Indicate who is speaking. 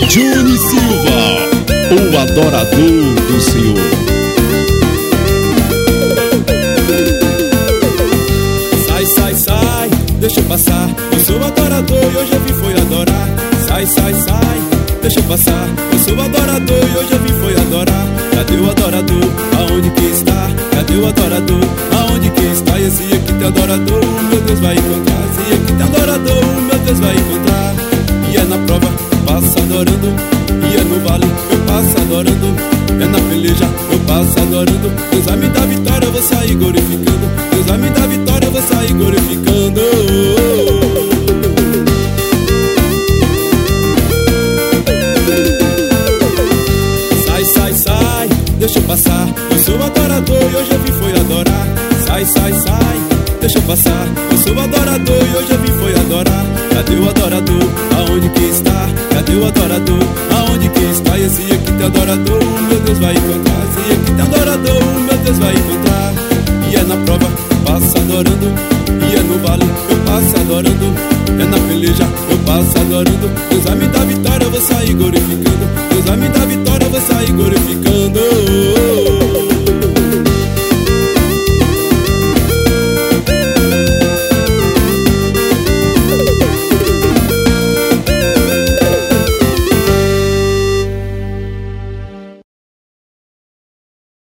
Speaker 1: Johnny Silva, o adorador do Senhor.
Speaker 2: Sai, sai, sai, deixa eu passar. Eu sou adorador e hoje eu vim foi adorar. Sai, sai, sai, deixa eu passar. Eu sou adorador e hoje eu vim foi adorar. Cadê o adorador? Aonde que está? Cadê o adorador? Aonde que está? Esse aqui tem adorador, meu Deus vai encontrar. Esse aqui tem adorador, meu Deus vai encontrar. E é na prova, passo adorando. E é no vale, eu passo adorando. É na peleja, eu passo adorando. Deus vai me dar vitória, eu vou sair glorificando. Deus vai me dar vitória, eu vou sair glorificando. Sai, sai, sai, deixa eu passar. Eu sou adorador e hoje eu vim foi adorar. Sai, sai, sai, deixa eu passar. Eu sou adorador e hoje eu vim foi adorar. Cadê o adorador? Aonde que está? Cadê o adorador? Aonde que está? Esse aqui tem adorador, meu Deus vai encontrar. Esse aqui tem adorador, meu Deus vai encontrar. E é na prova, passo adorando. E é no vale, eu passo adorando. É na peleja, eu passo adorando. Deus vai me dar vitória, eu vou sair